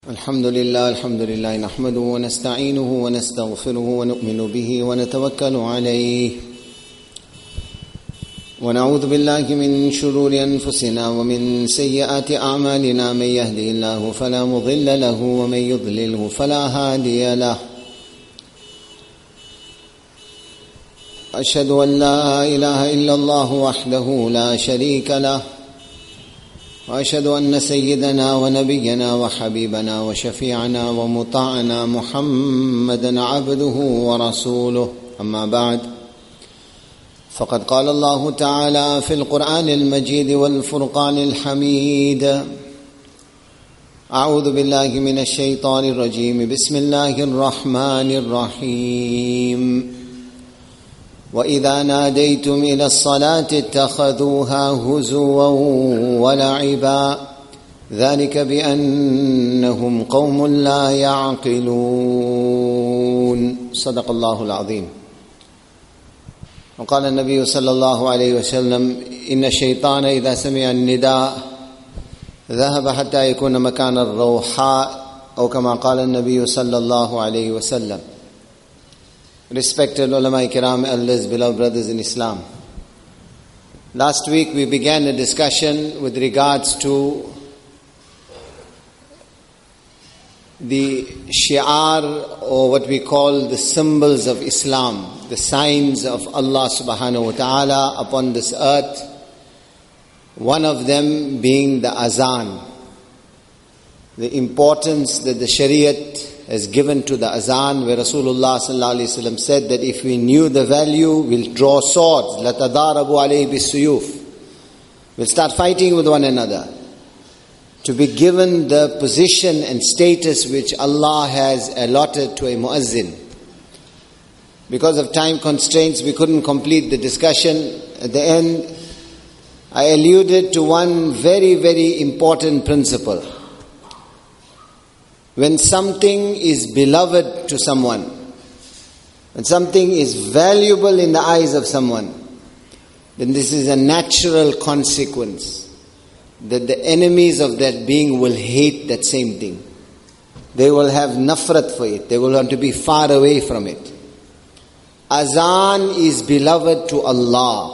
الحمد لله نحمده ونستعينه ونستغفره ونؤمن به ونتوكل عليه ونعوذ بالله من شرور أنفسنا ومن سيئات أعمالنا. من يهده الله فلا مضل له ومن يضلله فلا هادي له. أشهد أن لا إله إلا الله وحده لا شريك له، وأشهد أن سيدنا ونبينا وحبيبنا وشفيعنا ومطاعنا محمدا عبده ورسوله. أما بعد، فقد قال الله تعالى في القرآن المجيد والفرقان الحميد: أعوذ بالله من الشيطان الرجيم. بسم الله الرحمن الرحيم. وَإِذَا نَادَيْتُمْ إِلَى الصَّلَاةِ اتَّخَذُوهَا هُزُوًا وَلَعِبًا ذَلِكَ بِأَنَّهُمْ قَوْمٌ لَا يَعْقِلُونَ. صدق الله العظيم. وقال النبي صلى الله عليه وسلم: إن الشيطان إذا سمع النداء ذهب حتى يكون مكان الروحاء، أو كما قال النبي صلى الله عليه وسلم. Respected ulama kiram, elders, beloved brothers in Islam. Last week we began a discussion with regards to the shi'ar, or what we call the symbols of Islam, the signs of Allah subhanahu wa ta'ala upon this earth. One of them being the azan, the importance that the Shariat has given to the azan, where Rasulullah sallallahu alaihi wasallam said that if we knew the value, we'll draw swords. لَتَدَارَبُوا عَلَيْهِ بِالسُّيُوفِ. We'll start fighting with one another. To be given the position and status which Allah has allotted to a muazzin. Because of time constraints, we couldn't complete the discussion. At the end, I alluded to one very, very important principle. When something is beloved to someone, when something is valuable in the eyes of someone, then this is a natural consequence that the enemies of that being will hate that same thing. They will have nafrat for it. They will want to be far away from it. Azan is beloved to Allah.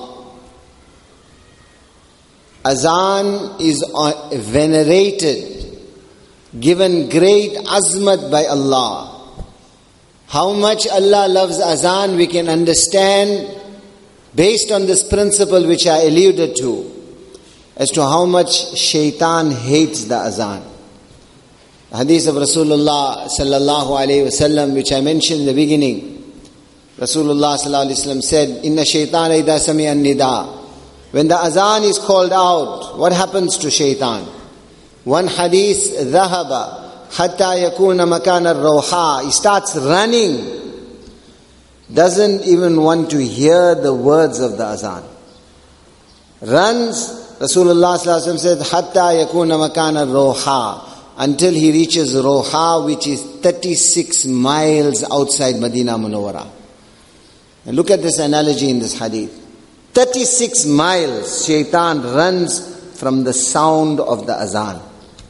Azan is venerated, given great azmat by Allah. How much Allah loves azan we can understand based on this principle which I alluded to, as to how much shaitan hates the azan. The hadith of Rasulullah sallallahu alayhi wasallam, which I mentioned in the beginning. Rasulullah sallallahu alayhi wasallam said, Inna shaitan idha sami'a nida. When the azan is called out, what happens to shaitan? One hadith, ذهب حتى يكون مكان الروحاء. He starts running. Doesn't even want to hear the words of the azan. Runs, Rasulullah sallallahu alaihi wasallam said, حتى يكون مكان الروحاء, until he reaches Roha, which is 36 miles outside Medina Munawwara. And look at this analogy in this hadith. 36 miles shaitan runs from the sound of the azan.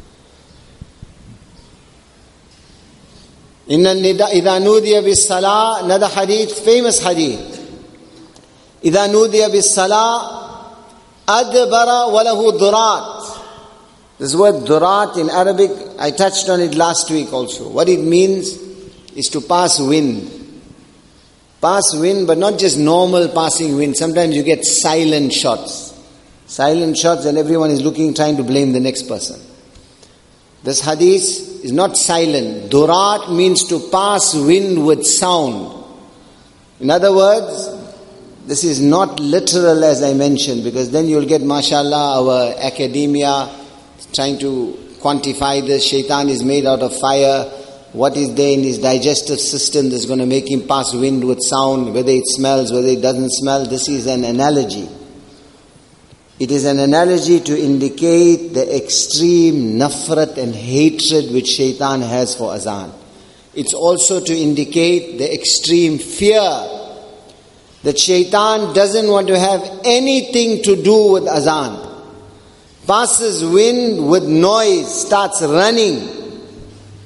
Inna idha nudiya bis salah, another hadith, famous hadith. Idha nudiya bis salah, adbara walahu durat. This word durat in Arabic, I touched on it last week also. What it means is to pass wind. Pass wind, but not just normal passing wind. Sometimes you get silent shots. Silent shots, and everyone is looking, trying to blame the next person. This hadith is not silent. Durat means to pass wind with sound. In other words, this is not literal as I mentioned, because then you'll get, mashallah, our academia trying to quantify this. Shaitan is made out of fire. What is there in his digestive system that's going to make him pass wind with sound, whether it smells, whether it doesn't smell. This is an analogy. It is an analogy to indicate the extreme nafrat and hatred which shaitan has for azan. It's also to indicate the extreme fear that shaitan doesn't want to have anything to do with azan. Passes wind with noise, starts running.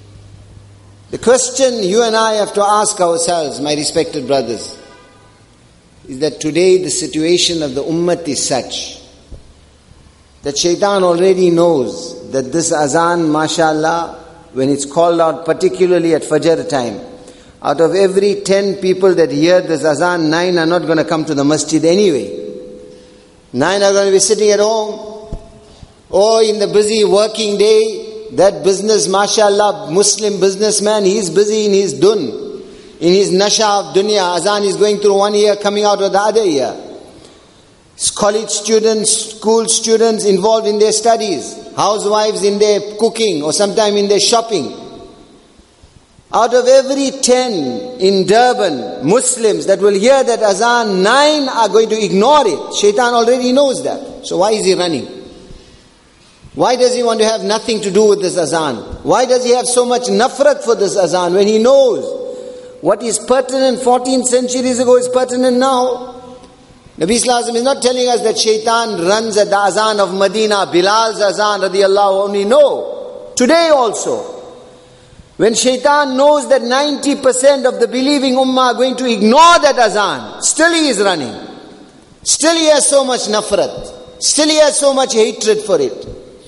The question you and I have to ask ourselves, my respected brothers, is that today the situation of the ummah is such that shaitan already knows that this azan, mashallah, when it's called out, particularly at Fajr time, out of every 10 people that hear this azan, 9 are not going to come to the masjid anyway. 9 are going to be sitting at home. Or in the busy working day, that business, mashallah, Muslim businessman, he's busy in his dun, in his nasha of dunya. Azan is going through one ear, coming out of the other ear. College students, school students involved in their studies. Housewives in their cooking or sometime in their shopping. Out of every 10 in Durban, Muslims that will hear that azan, 9 are going to ignore it. Shaitan already knows that. So why is he running? Why does he want to have nothing to do with this azan? Why does he have so much nafrat for this azan when he knows what is pertinent 14 centuries ago is pertinent now? Nabi Sallallahu Alaihi Wasallam is not telling us that shaitan runs at the azan of Medina, Bilal's azan radiallahu anhu. No. Today also. When shaitan knows that 90% of the believing ummah are going to ignore that azan, still he is running. Still he has so much nafrat. Still he has so much hatred for it.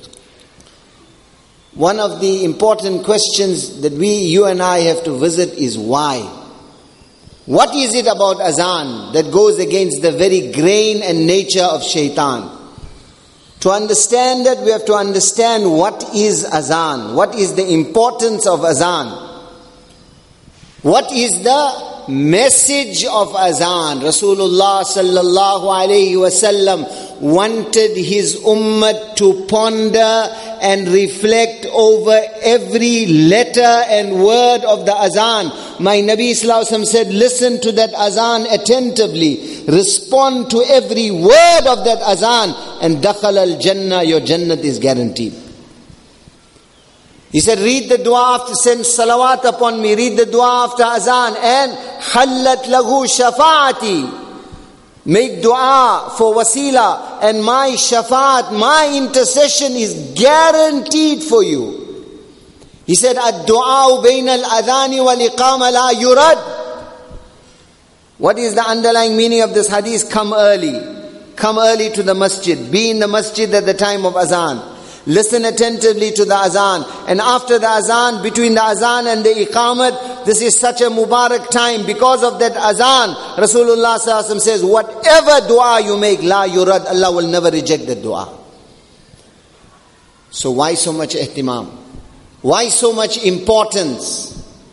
One of the important questions that you and I have to visit is why? What is it about azan that goes against the very grain and nature of shaitan? To understand that, we have to understand what is azan. What is the importance of azan? What is the message of azan? Rasulullah sallallahu alayhi wasallam wanted his ummah to ponder and reflect over every letter and word of the azan. My Nabi Sallallahu Alaihi Wasallam said, listen to that azan attentively. Respond to every word of that azan. And dakhal al-jannah, your jannat is guaranteed. He said, read the dua after, send salawat upon me. Read the dua after azan. And hallat lahu shafa'ati. Make dua for wasila, and my shafaat, my intercession is guaranteed for you. He said, ad-du'a bayna al-adhani wal-iqama la yurad. What is the underlying meaning of this hadith? Come early. Come early to the masjid. Be in the masjid at the time of azan. Listen attentively to the azan. And after the azan, between the azan and the iqamat, this is such a Mubarak time. Because of that azan, Rasulullah sallallahu alaihi wasallam says, whatever dua you make, la yurad, Allah will never reject the dua. So why so much ihtimam? Why so much importance?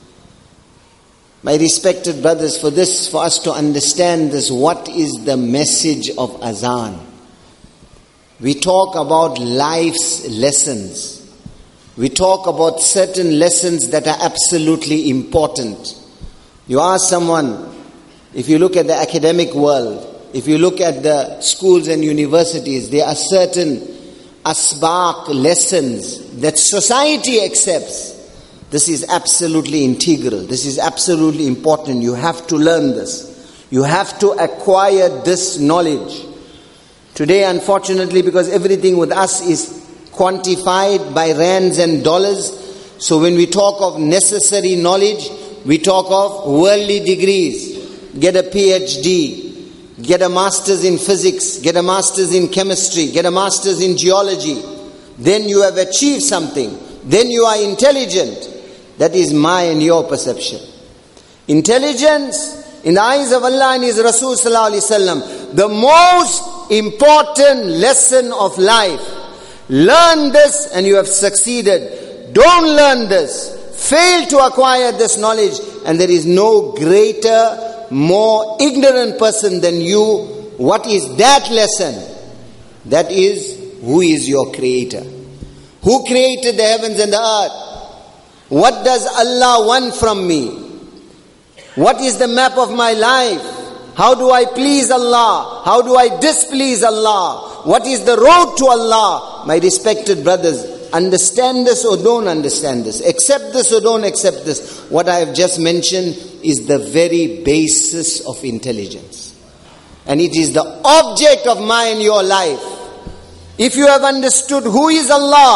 My respected brothers, for us to understand this, what is the message of azan? We talk about life's lessons. We talk about certain lessons that are absolutely important. You ask someone, if you look at the academic world, if you look at the schools and universities, there are certain asbaq lessons that society accepts. This is absolutely integral. This is absolutely important. You have to learn this. You have to acquire this knowledge. Today, unfortunately, because everything with us is quantified by rands and dollars, so when we talk of necessary knowledge, we talk of worldly degrees. Get a PhD, get a master's in physics, get a master's in chemistry, get a master's in geology. Then you have achieved something. Then you are intelligent. That is my and your perception. Intelligence, in the eyes of Allah and His Rasul sallallahu alaihi wasallam, the most important lesson of life. Learn this and you have succeeded. Don't learn this. Fail to acquire this knowledge, and there is no greater, more ignorant person than you. What is that lesson? That is, who is your creator? Who created the heavens and the earth? What does Allah want from me? What is the map of my life? How do I please Allah? How do I displease Allah? What is the road to Allah? My respected brothers, understand this or don't understand this. Accept this or don't accept this. What I have just mentioned is the very basis of intelligence. And it is the object of my and your life. If you have understood who is Allah,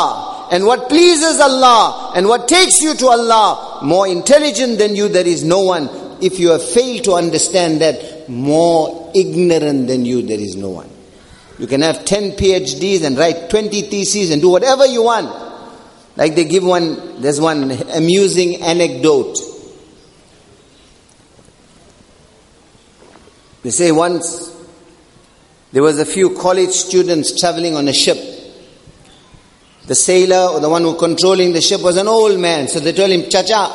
Allah and what pleases Allah and what takes you to Allah, more intelligent than you there is no one. If you have failed to understand that, more ignorant than you there is no one. You can have 10 PhDs and write 20 theses and do whatever you want. Like they give there's one amusing anecdote. They say once there was a few college students traveling on a ship. The sailor or the one who controlling the ship was an old man. So they told him, Chacha,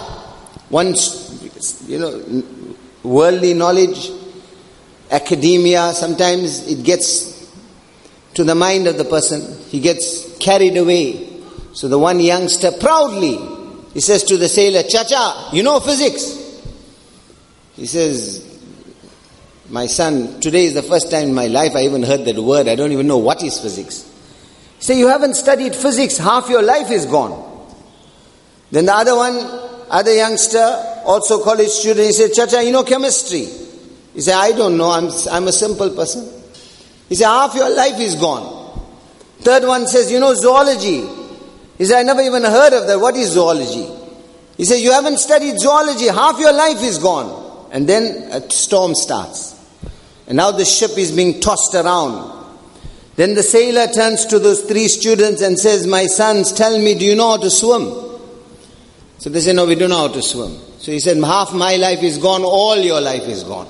worldly knowledge, academia, sometimes it gets to the mind of the person. He gets carried away. So the one youngster proudly, he says to the sailor, Chacha, you know physics? He says, my son, today is the first time in my life I even heard that word. I don't even know what is physics. He said, you haven't studied physics, half your life is gone. Then the other youngster, also college student, he said, Chacha, you know chemistry? He said, I don't know, I'm a simple person. He said, half your life is gone. Third one says, you know zoology? He said, I never even heard of that. What is zoology? He said, you haven't studied zoology, half your life is gone. And then a storm starts. And now the ship is being tossed around. Then the sailor turns to those 3 students and says, my sons, tell me, do you know how to swim? So they say, no, we don't know how to swim. So he said, half my life is gone, all your life is gone.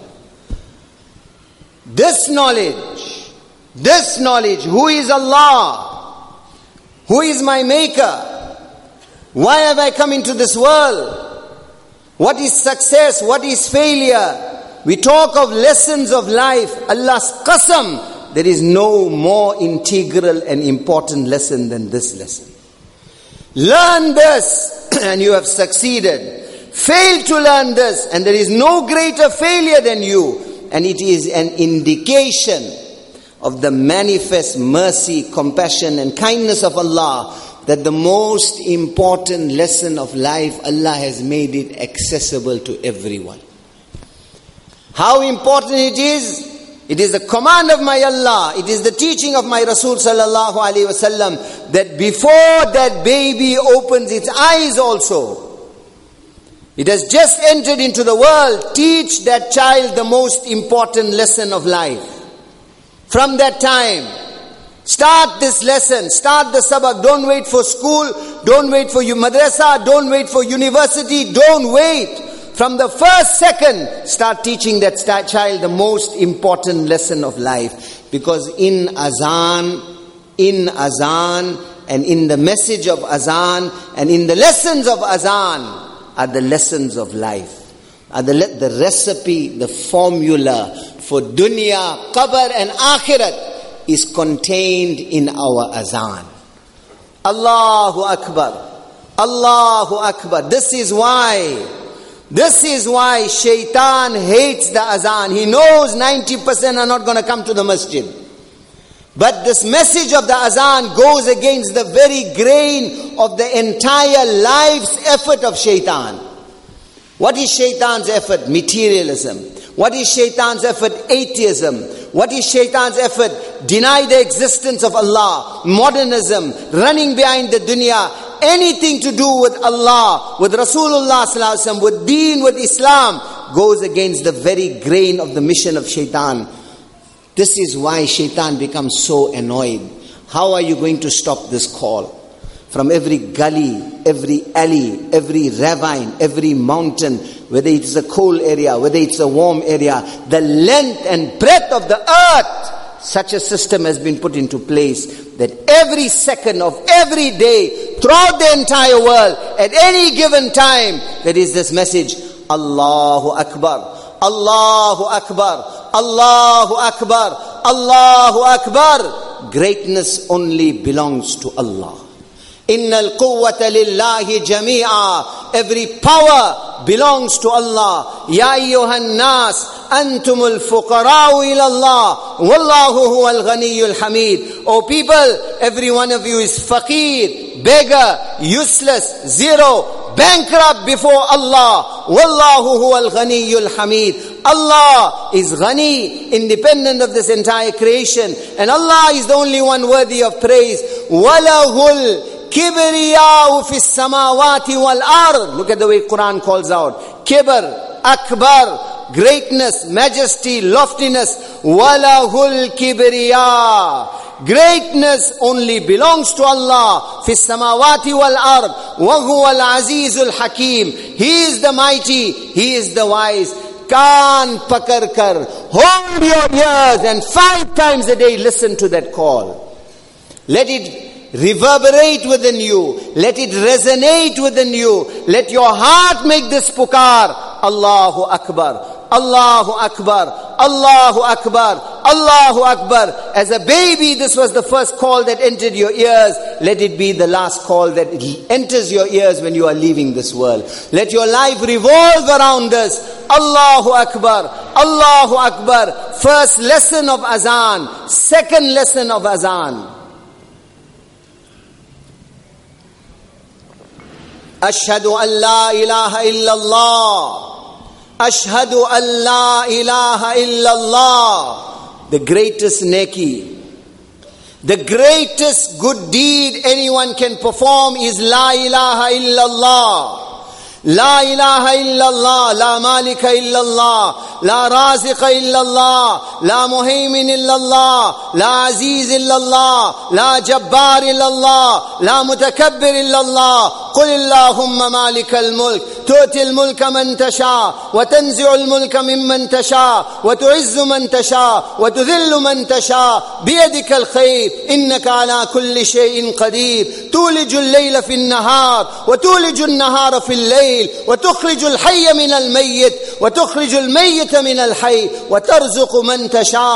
This knowledge, who is Allah? Who is my maker? Why have I come into this world? What is success? What is failure? We talk of lessons of life. Allah's qasam, there is no more integral and important lesson than this lesson. Learn this and you have succeeded. Fail to learn this and there is no greater failure than you. And it is an indication of the manifest mercy, compassion and kindness of Allah that the most important lesson of life, Allah has made it accessible to everyone. How important it is the command of my Allah, it is the teaching of my Rasul sallallahu alaihi wasallam that before that baby opens its eyes also, it has just entered into the world, teach that child the most important lesson of life. From that time, start this lesson, start the sabak. Don't wait for school, don't wait for your madrasa, don't wait for university, don't wait. From the first second, start teaching that child the most important lesson of life. Because in azan, and in the message of azan, and in the lessons of azan, are the lessons of life. Are the recipe, the formula for dunya, qabr and akhirat is contained in our azan. Allahu Akbar. Allahu Akbar. This is why shaitan hates the azan. He knows 90% are not going to come to the masjid. But this message of the azan goes against the very grain of the entire life's effort of shaitan. What is shaitan's effort? Materialism. What is shaitan's effort? Atheism. What is shaitan's effort? Deny the existence of Allah. Modernism. Running behind the dunya. Anything to do with Allah, with Rasulullah sallallahu alaihi wasallam, with deen, with Islam, goes against the very grain of the mission of shaitan. This is why shaitan becomes so annoyed. How are you going to stop this call? From every gully, every alley, every ravine, every mountain, whether it's a cold area, whether it's a warm area, the length and breadth of the earth, such a system has been put into place that every second of every day, throughout the entire world, at any given time, there is this message, Allahu Akbar, Allahu Akbar, Allahu Akbar, Allahu Akbar. Greatness only belongs to Allah. Innal quwwata lillahi jami'a. Every power belongs to Allah. Ya ayyuhan nas, antumul fuqara'u ila Allah. Wallahu huwal ghaniyyul hamid. O people, every one of you is faqir, beggar, useless, zero, bankrupt before Allah. Wallahu huwal ghaniyyul hamid. Allah is ghani, independent of this entire creation. And Allah is the only one worthy of praise. Walahul Kibriya'u fi samawati wal ard. Look at the way Quran calls out. Kibr, akbar, greatness, majesty, loftiness. Walahul kibriya. Greatness only belongs to Allah. Fi samawati wal ard. Wa huwa al-azizul hakim. He is the mighty. He is the wise. Kaan pakar kar. Hold your ears and 5 times a day listen to that call. Let it reverberate within you. Let it resonate within you. Let your heart make this pukar. Allahu Akbar. Allahu Akbar, Allahu Akbar, Allahu Akbar. As a baby, this was the first call that entered your ears. Let it be the last call that enters your ears when you are leaving this world. Let your life revolve around this. Allahu Akbar, Allahu Akbar. First lesson of azan. Second lesson of azan. Ashhadu an la ilaha illallah. Ashhadu an la ilaha illallah. The greatest neki, the greatest good deed anyone can perform is la ilaha illallah. La ilaha illallah, la malika illallah, la raziqa illallah, la muhaymin illallah, la aziz illallah, la jabbar illallah, la mutakabbir illallah. قل اللهم مالك الملك تؤتي الملك من تشاء وتنزع الملك ممن تشاء وتعز من تشاء وتذل من تشاء بيدك الخير إنك على كل شيء قدير تولج الليل في النهار وتولج النهار في الليل وتخرج الحي من الميت وتخرج الميت من الحي وترزق من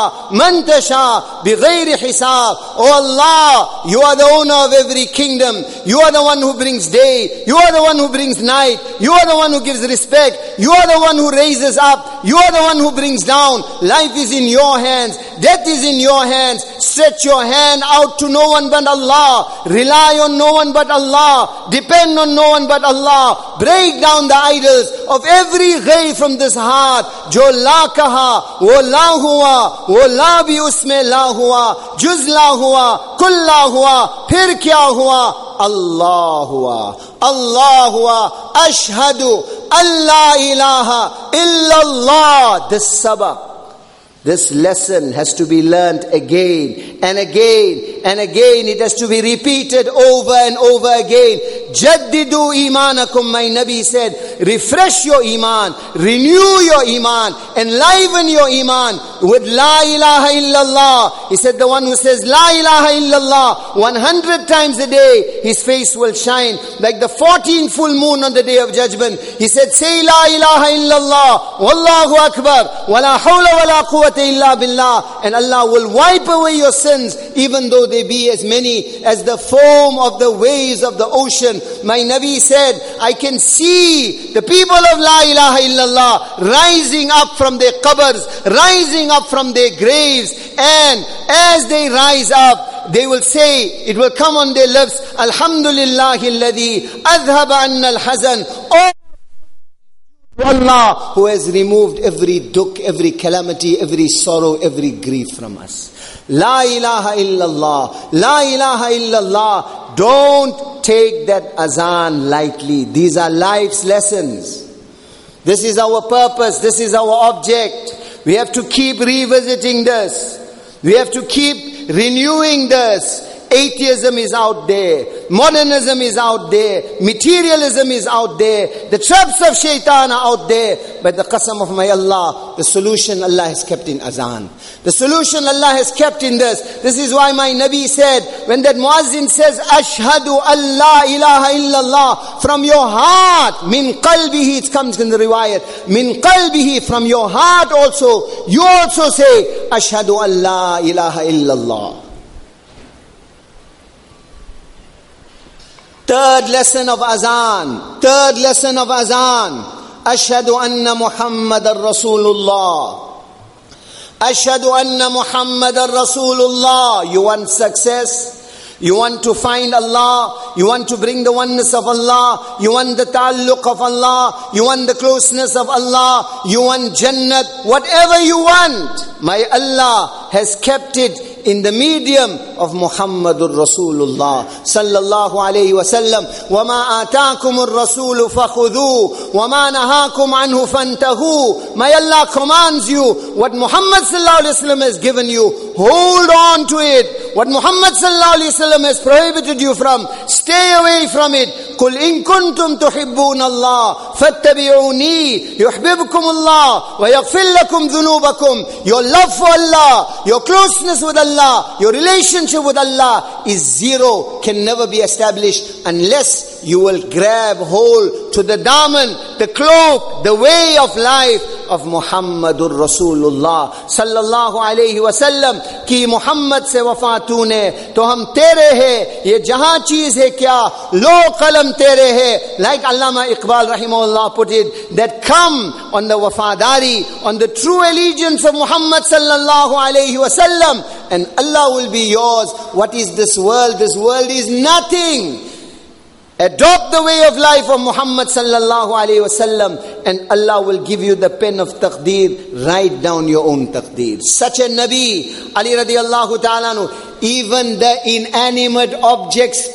تشاء بغير حساب. Oh Allah, you are the owner of every kingdom. You are the one who brings day. You are the one who brings night. You are the one who gives respect. You are the one who raises up. You are the one who brings down. Life is in your hands. Death is in your hands. Stretch your hand out to no one but Allah. Rely on no one but Allah. Depend on no one but Allah. Break down the idols of every ghayb from this heart. Jo la kaha, wo la hua, wo la bhi usme la hua, juz la hua, kull la hua, phir kya hua? Allah hua, Allah hua, ashhadu an la ilaha illallah. This sabak, this lesson has to be learnt again and again and again. It has to be repeated over and over again. Jaddidu imanakum, my Nabi said. Refresh your iman, renew your iman, enliven your iman with la ilaha illallah. He said the one who says la ilaha illallah 100 times a day, his face will shine like the 14th full moon on the day of judgment. He said, say la ilaha illallah, wallahu akbar, wala hawla wala quwwata illa billah, and Allah will wipe away your sins even though they be as many as the foam of the waves of the ocean. My Nabi said, I can see the people of la ilaha illallah rising up from their qabrs, rising up from their graves, and as they rise up, they will say, it will come on their lips, Alhamdulillahi alladhi adhaba anna al-hazan. Oh Allah, who has removed every dukh, every calamity, every sorrow, every grief from us. La ilaha illallah, la ilaha illallah. Don't take that azan lightly. These are life's lessons. This is our purpose. This is our object. We have to keep revisiting this. We have to keep renewing this. Atheism is out there. Modernism is out there. Materialism is out there. The traps of shaitan are out there. But the qasam of my Allah, the solution Allah has kept in azan. The solution Allah has kept in this. This is why my Nabi said, when that muazzin says, Ashhadu an la ilaha illallah, from your heart, min qalbihi, it comes in the riwayat, min qalbihi, from your heart also, you also say, Ashhadu an la ilaha illallah. Third lesson of azan. Third lesson of azan. Ashhadu anna Muhammadar Rasulullah. Ashhadu anna Muhammadar Rasulullah. You want success? You want to find Allah. You want to bring the oneness of Allah. You want the ta'alluq of Allah. You want the closeness of Allah. You want Jannat. Whatever you want, my Allah has kept it in the medium of Muhammadur Rasulullah sallallahu alayhi wa sallam. وَمَا آتَاكُمُ الرَّسُولُ فَخُذُوهُ وَمَا نَهَاكُمْ عَنْهُ فَانْتَهُوا. My Allah commands you, what Muhammad sallallahu alayhi wa sallam has given you, hold on to it. What Muhammad sallallahu alayhi wa sallam has prohibited you from, stay away from it. قُلْ إِن كُنْتُمْ تُحِبُّونَ اللَّهَ فَاتَّبِعُونِي يُحْبِبْكُمُ اللَّهُ وَيَغْفِرْ لَكُمْ ذُنُوبَكُمْ. Your love for Allah, your closeness with Allah, your relationship with Allah is zero, can never be established unless you will grab hold to the daman, the cloak, the way of life of Muhammadur Rasulullah sallallahu alayhi wa sallam. Ki Muhammad se wafa tune, to hum tere hai, ye jahan cheez hai kya, lo qalam tere hai. Like Allama Iqbal rahimahullah put it, that come on the wafadari, on the true allegiance of Muhammad sallallahu alayhi wa sallam, and Allah will be yours. What is this world? This world is nothing. Adopt the way of life of Muhammad sallallahu alayhi wa sallam, and Allah will give you the pen of taqdeer. Write down your own taqdeer. Such a Nabi, Ali radiallahu ta'ala anhu, even the inanimate objects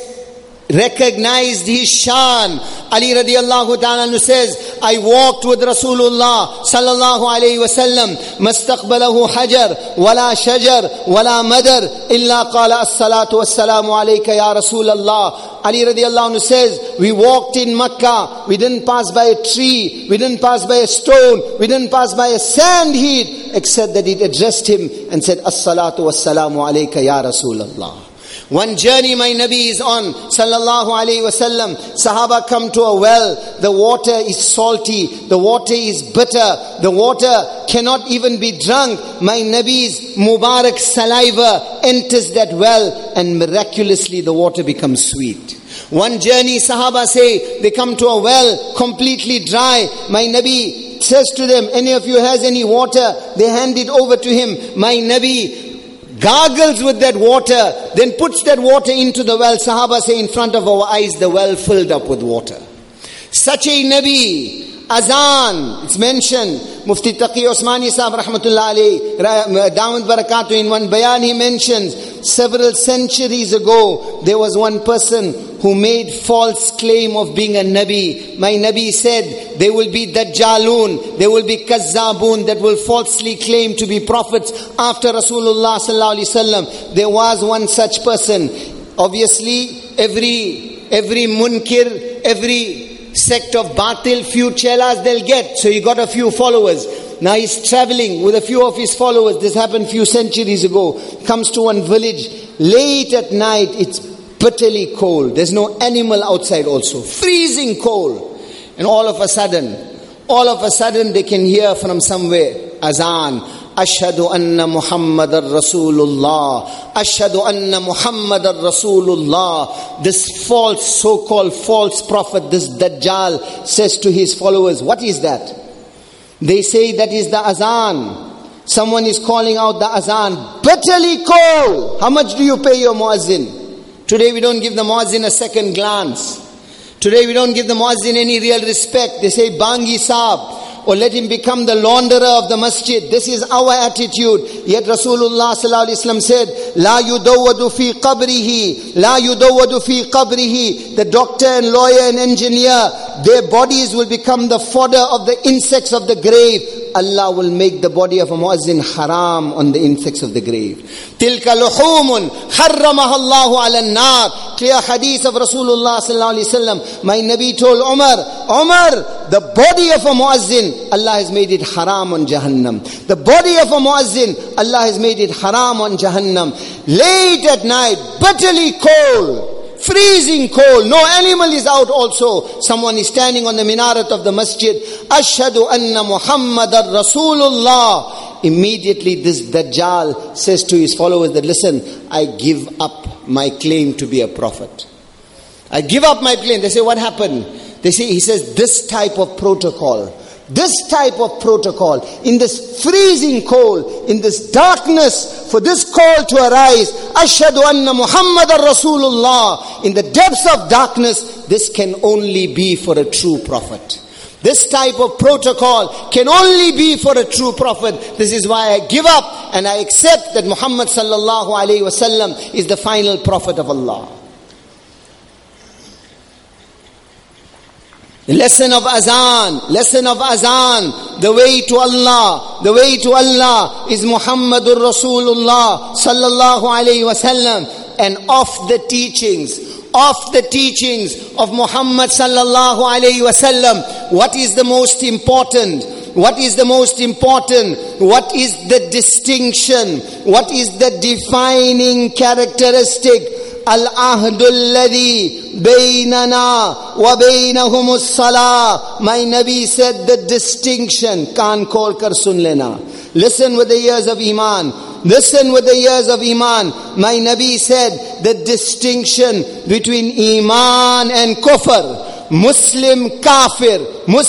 recognized his shan. Ali radiallahu ta'ala anhu says, I walked with Rasulullah sallallahu alayhi wa sallam, mastaqbalahu hajar, wala shajar, wala madar, illa qala as-salatu was-salamu alayka ya Rasulallah. Ali radiallahu anhu says, we walked in Makkah, we didn't pass by a tree, we didn't pass by a stone, we didn't pass by a sand heap, except that it addressed him and said, as-salatu was-salamu alayka ya Rasulallah. One journey my Nabi is on, sallallahu alayhi wa sallam. Sahaba come to a well. The water is salty. The water is bitter. The water cannot even be drunk. My Nabi's Mubarak saliva enters that well, and miraculously the water becomes sweet. One journey, Sahaba say, they come to a well, completely dry. My Nabi says to them, any of you has any water? They hand it over to him. My Nabi gargles with that water, then puts that water into the well. Sahaba say, in front of our eyes, the well filled up with water. Such a Nabi. Azan, it's mentioned. Mufti Taqi Osmani Sahab rahmatullah alayhi, Dawud Barakatuh, in one bayan he mentions, several centuries ago, there was one person who made false claim of being a Nabi. My Nabi said, there will be Dajjalun, there will be Kazzabun that will falsely claim to be prophets after Rasulullah sallallahu alaihi wasallam. There was one such person. Obviously, every munkir, every sect of batil, few chelas they'll get. So he got a few followers. Now he's traveling with a few of his followers. This happened few centuries ago. Comes to one village. Late at night, it's bitterly cold. There's no animal outside also. Freezing cold. And all of a sudden they can hear from somewhere, azan. Ashhadu anna Muhammadar Rasulullah. Ashhadu anna Muhammadar Rasulullah. This false, so-called false prophet, this Dajjal, says to his followers, what is that? They say that is the azan. Someone is calling out the azan. Bitterly cold. How much do you pay your muazzin? Today we don't give the muazzin a second glance. Today we don't give the muazzin any real respect. They say Bangi Saab, or let him become the launderer of the masjid. This is our attitude. Yet Rasulullah sallallahu alaihi wasallam said, La yudawwadu fi qabrihi, La yudawwadu fi qabrihi. The doctor and lawyer and engineer, their bodies will become the fodder of the insects of the grave. Allah will make the body of a muazzin haram on the insects of the grave. Tilka luhumun harramaha Allahu ala nar. Clear hadith of Rasulullah sallallahu alaihi wasallam. My Nabi told Umar, the body of a muazzin, Allah has made it haram on Jahannam. The body of a muazzin, Allah has made it haram on Jahannam. Late at night, bitterly cold, freezing cold, no animal is out also. Someone is standing on the minaret of the masjid. Ashhadu anna Muhammadar Rasulullah. Immediately this Dajjal says to his followers that, listen, I give up my claim to be a prophet. I give up my claim. They say, what happened? They say, he says, this type of protocol, in this freezing cold, in this darkness, for this call to arise, Ashhadu anna Muhammadan Rasulullah, in the depths of darkness, this can only be for a true prophet. This type of protocol can only be for a true prophet. This is why I give up and I accept that Muhammad sallallahu alaihi wasallam is the final prophet of Allah. Lesson of azan, the way to Allah is Muhammadur Rasulullah sallallahu alaihi wasallam. And of the teachings of Muhammad sallallahu alaihi wasallam, what is the most important? What is the distinction? What is the defining characteristic? Al-ahdul ladhi baynana wa baynahumus salah. My Nabi said the distinction. Kaan khol kar sun lena. Listen with the ears of Iman. My Nabi said the distinction between Iman and Kufr. Muslim kafir.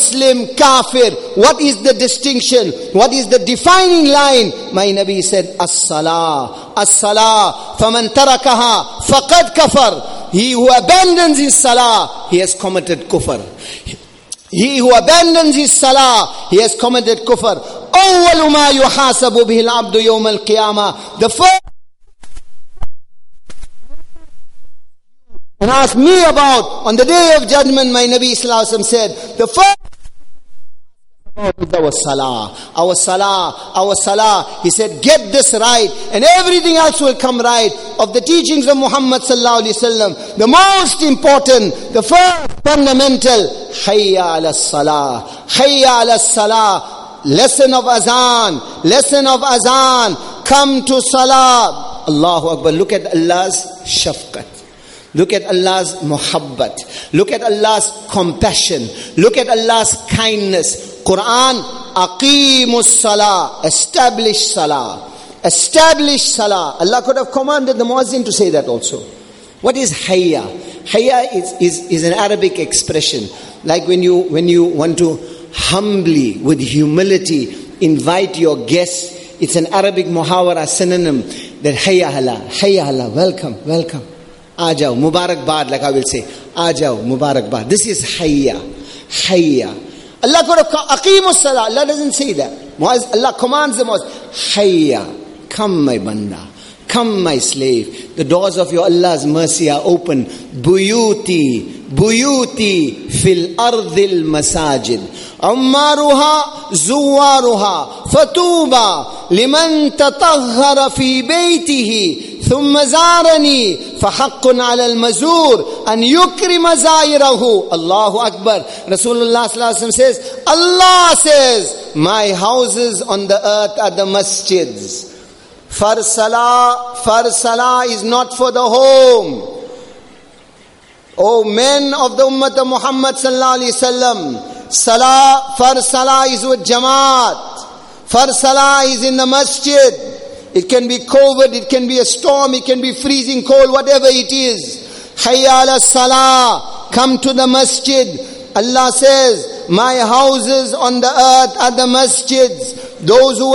What is the distinction? What is the defining line? My Nabi said, As-salah. Faman tarakaha faqad kafar. He who abandons his salah, he has committed kufr. أول ما يحاسب به العبد يوم القيامة. The first and ask me about on the day of judgment, my Nabi sallallahu alaihi wasallam said, the first our salah. He said, get this right and everything else will come right. Of the teachings of Muhammad sallallahu alaihi wasallam, the most important, the first fundamental, hayya ala salah. Lesson of azan. Come to salah. Allahu Akbar. Look at Allah's shafqat. Look at Allah's muhabbat. Look at Allah's compassion. Look at Allah's kindness. Quran, aqimus salah. Establish salah. Allah could have commanded the muazzin to say that also. What is hayya? Hayya is an Arabic expression. Like when you want to humbly, with humility, invite your guests. It's an Arabic muhawara synonym that hayya Allah, welcome. Ajao, mubarakbad, like I will say. Ajao, mubarakbad. This is hayya. Allah could have aqimus salah. Allah doesn't say that. Allah commands the Muazzin, hayya, come my banda. Come my slave. The doors of your Allah's mercy are open. Buyuti fil ardil masajid. Ammaruha zuwaruha. Fatuba liman tatahhara fi baytihi. Thumma zarani. Fahaqqun ala al-mazur. An yukrima zairahu. Allahu Akbar. Rasulullah sallallahu alaihi wasallam says, Allah says, my houses on the earth are the masjids. Far salah is not for the home. O men of the ummah of Muhammad sallallahu alaihi wasallam, far salah is with jamaat. Far salah is in the masjid. It can be COVID, it can be a storm, it can be freezing cold, whatever it is. Hayya ala salah, come to the masjid. Allah says, my houses on the earth are the masjids. Those who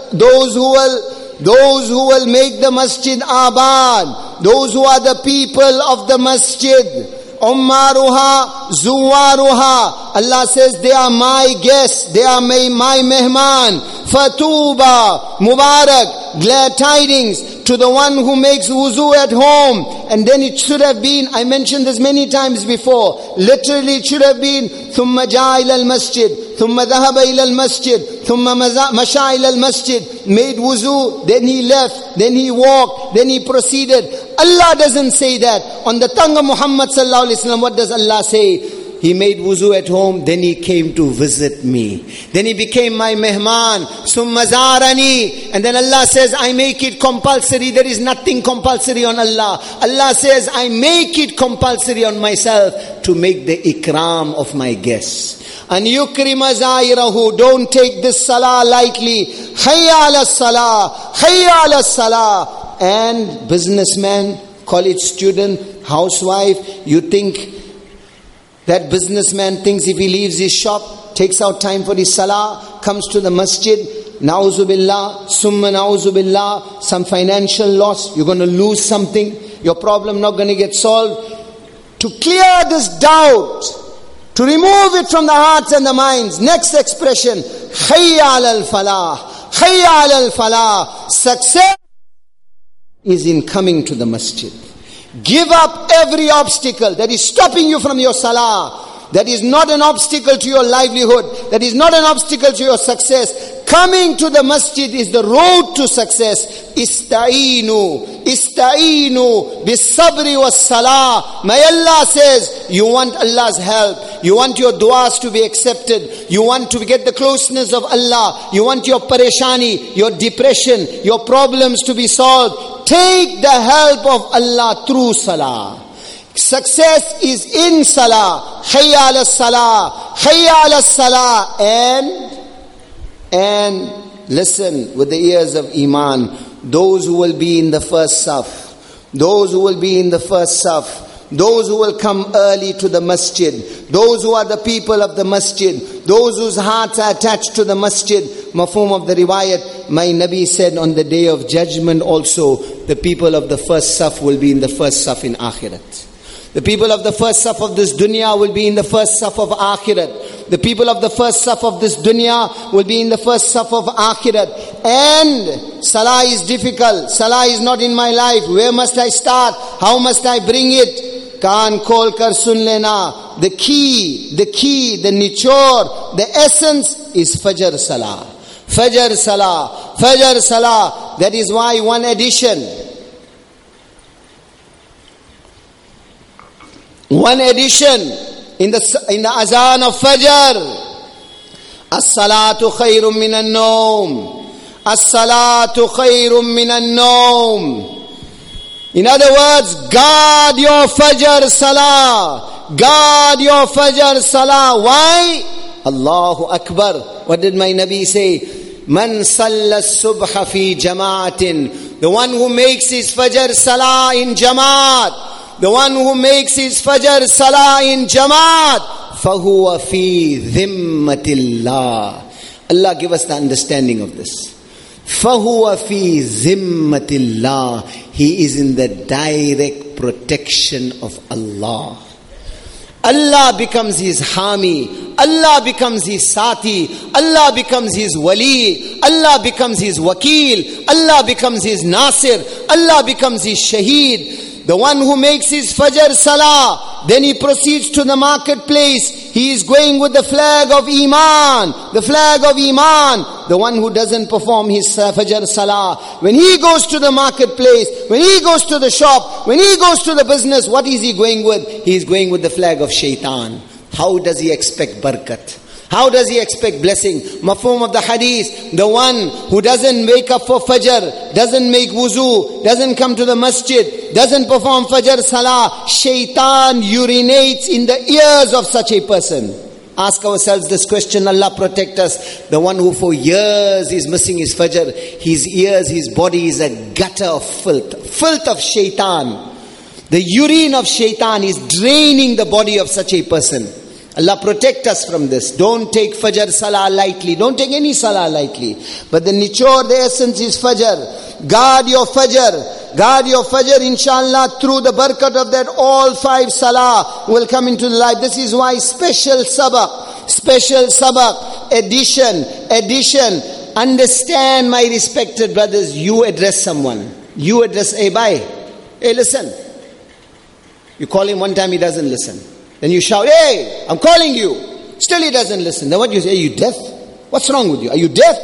will make the masjid abad, those who are the people of the masjid, ummaruha zuwaruha. Allah says they are my guests, they are my mehman. Fatuba, mubarak, glad tidings to the one who makes wuzu at home. And then it should have been, I mentioned this many times before, literally it should have been thumma jaa ila al-masjid, thumma dhahaba ila al-masjid, thumma masha ila al-masjid, made wuzu, then he left, then he walked, then he proceeded. Allah doesn't say that. On the tongue of Muhammad sallallahu alaihi wasallam, what does Allah say? He made wuzu at home, then he came to visit me. Then he became my mehman. Summa zarani. And then Allah says, I make it compulsory. There is nothing compulsory on Allah. Allah says, I make it compulsory on myself to make the ikram of my guests. And yukrima zairahu. Don't take this salah lightly. Hayya ala salah. And businessman, college student, housewife, you think that businessman thinks if he leaves his shop, takes out time for his salah, comes to the masjid, na'uzu billah, summa na'uzu billah, some financial loss, you're going to lose something, your problem not going to get solved. To clear this doubt, to remove it from the hearts and the minds, next expression, hayya alal falah, hayya alal falah. Success is in coming to the masjid. Give up every obstacle that is stopping you from your salah. That is not an obstacle to your livelihood. That is not an obstacle to your success. Coming to the masjid is the road to success. Ista'inu bis sabri was salah. May Allah says, you want Allah's help. You want your du'as to be accepted. You want to get the closeness of Allah. You want your pareshani, your depression, your problems to be solved. Take the help of Allah through salah. Success is in salah. Hayya ala salah, hayya ala salah. And listen with the ears of iman. Those who will be in the first saf, those who will be in the first saf, those who will come early to the masjid, those who are the people of the masjid, those whose hearts are attached to the masjid. Mafhum of the riwayat, my Nabi said on the day of judgment also, the people of the first saf will be in the first saf in akhirat. The people of the first saf of this dunya will be in the first saf of akhirat. The people of the first saf of this dunya will be in the first saf of akhirat. And salah is difficult. Salah is not in my life. Where must I start? How must I bring it? Kaan khol kar sun lena. The key, the nichor, the essence is Fajr Salah. Fajr Salah. Fajr Salah. That is why one addition in the azan of Fajr. As-salatu khayrun minan nawm. As-salatu khayrun minan nawm. In other words, guard your Fajr Salah. Guard your Fajr Salah. Why? Allahu Akbar. What did my Nabi say? Man salla subha fi jama'atin. The one who makes his Fajr Salah in Jamaat. The one who makes his Fajr Salah in Jamaat, fahuwa fi dhimmatillah. Allah give us the understanding of this. Fahuwa fi dhimmatillah. He is in the direct protection of Allah. Allah becomes his hami. Allah becomes his sati. Allah becomes his wali. Allah becomes his wakil. Allah becomes his nasir. Allah becomes his shaheed. The one who makes his Fajr Salah, then he proceeds to the marketplace. He is going with the flag of Iman. The flag of Iman. The one who doesn't perform his Fajr Salah, when he goes to the marketplace, when he goes to the shop, when he goes to the business, what is he going with? He is going with the flag of Shaitan. How does he expect barakat? How does he expect blessing? Mafhum of the hadith, the one who doesn't wake up for Fajr, doesn't make wuzu, doesn't come to the masjid, doesn't perform Fajr Salah, Shaitan urinates in the ears of such a person. Ask ourselves this question, Allah protect us. The one who for years is missing his Fajr, his ears, his body is a gutter of filth. Filth of Shaitan. The urine of Shaitan is draining the body of such a person. Allah protect us from this. Don't take Fajr Salah lightly. Don't take any Salah lightly. But the nichor, the essence is Fajr. Guard your Fajr. Guard your Fajr, inshallah, through the barakat of that all 5 Salah will come into life. This is why special sabak, addition. Understand, my respected brothers, you address someone. You address, hey, bhai, hey, listen. You call him one time, he doesn't listen. Then you shout, hey, I'm calling you. Still he doesn't listen. Then what you say? Are you deaf? What's wrong with you? Are you deaf?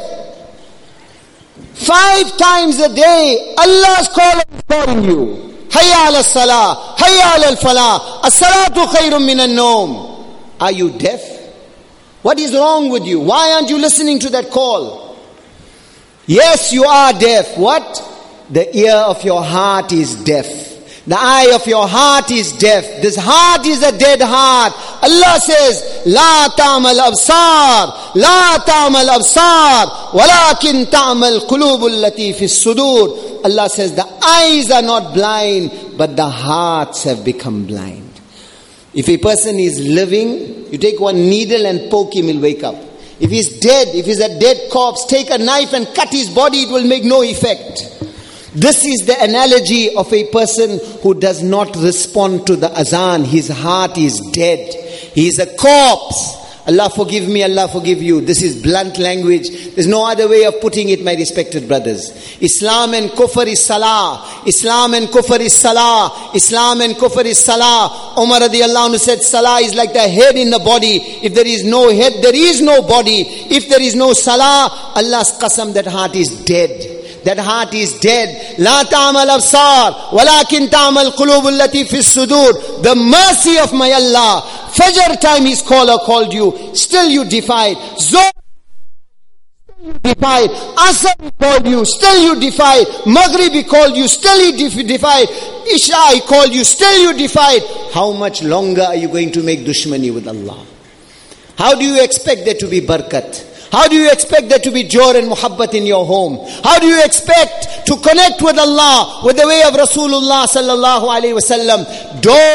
5 times a day, Allah's calling you. Hayya ala salah, hayya ala falah, as-salatu khayrun minan nawm. Are you deaf? What is wrong with you? Why aren't you listening to that call? Yes, you are deaf. What? The ear of your heart is deaf. The eye of your heart is deaf. This heart is a dead heart. Allah says, La ta'mal absar, La ta'mal absar, Walakin ta'mal qulubul lati fis sudur. Allah says, the eyes are not blind, but the hearts have become blind. If a person is living, you take one needle and poke him, he'll wake up. If he's dead, if he's a dead corpse, take a knife and cut his body, it will make no effect. This is the analogy of a person who does not respond to the azan. His heart is dead. He is a corpse. Allah forgive me, Allah forgive you. This is blunt language. There's no other way of putting it, my respected brothers. Islam and kufr is salah. Islam and kufr is salah. Islam and kufr is salah. Umar radiallahu anhu said, salah is like the head in the body. If there is no head, there is no body. If there is no salah, Allah's qasam, that heart is dead. That heart is dead. La ta'amal absar, walakin ta'amal qulub allati fi sudur. The mercy of my Allah. Fajr time his caller called you, still you defied. Zohr, still you defied. Asr he called you, still you defied. Maghrib he called you, still you defied. Isha he called you, still you defied. How much longer are you going to make dushmani with Allah? How do you expect there to be barakat? How do you expect there to be joy and muhabbat in your home? How do you expect to connect with Allah with the way of Rasulullah sallallahu alaihi wasallam? Don't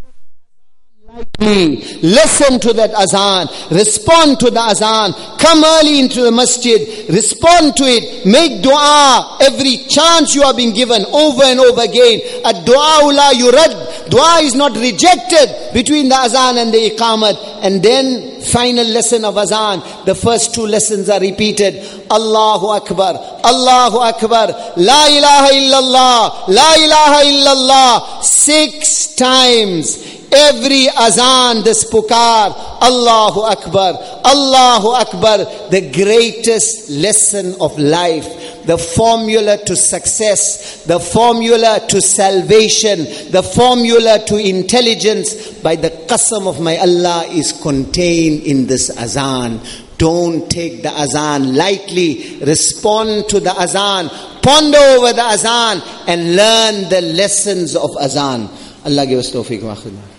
listen to that azan. Respond to the azan. Come early into the masjid. Respond to it. Make dua every chance you are being given, over and over again. Ad-du'a la yurad. Dua is not rejected between the azan and the iqamat. And then final lesson of azan. The first two lessons are repeated. Allahu Akbar. Allahu Akbar. La ilaha illallah. La ilaha illallah. 6 times. Every azan, this pukar, Allahu Akbar, Allahu Akbar, the greatest lesson of life, the formula to success, the formula to salvation, the formula to intelligence, by the qasam of my Allah, is contained in this azan. Don't take the azan lightly. Respond to the azan. Ponder over the azan and learn the lessons of azan. Allah give us tawfiq wa khidmah.